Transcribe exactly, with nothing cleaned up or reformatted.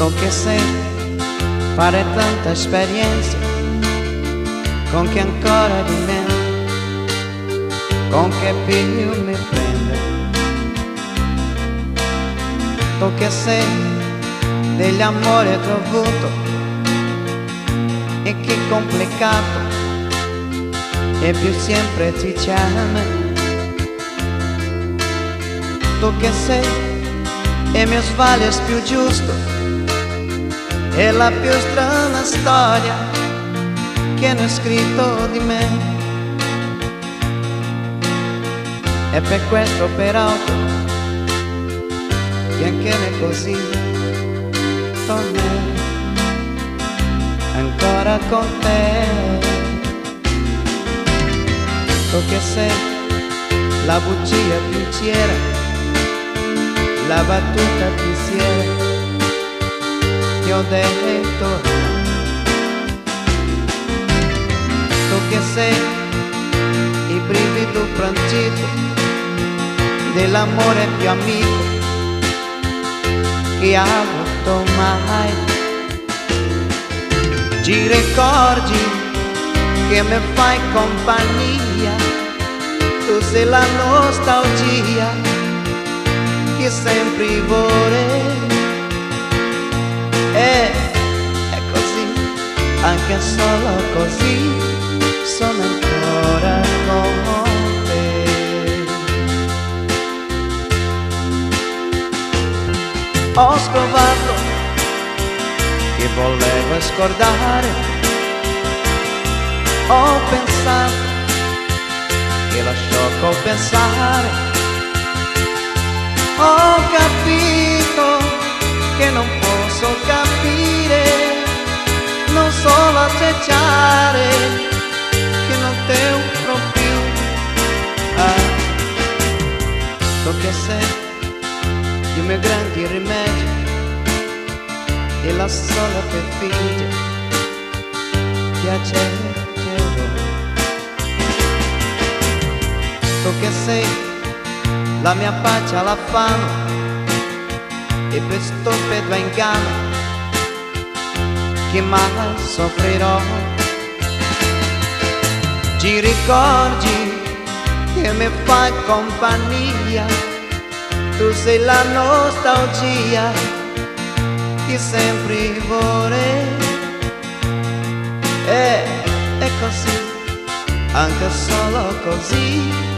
So che sai fare tanta esperienza con chi ancora di me, con che più mi prende. So che sai degli amori che ho avuto e che complicato e più sempre ti chiama. Tu che sei il mio sbaglio più giusto e la più strana storia che hanno scritto di me. E per questo peraltro che anche me così tornerò ancora con te. Tu che sei la bugia più fiera, la battuta più fiera, ti ho detto. Tu che sei il brivido francito dell'amore più amico che ha avuto mai. Ti ricordi che mi fai compagnia, tu sei la nostalgia che sempre vorrei. E è così, anche solo così sono ancora con te. Ho scovato che volevo scordare, ho pensato che lasciò pensare, ho capito che non posso capire, non solo accettare che non te uso più. Ah, so che sei il mio grande rimedio e la sola che finge ti accetterò. So che sei la mia pace alla fame e per stupido inganno che mai soffrirò. Ti ricordi che mi fai compagnia, tu sei la nostalgia che sempre vorrei. E è così, anche solo così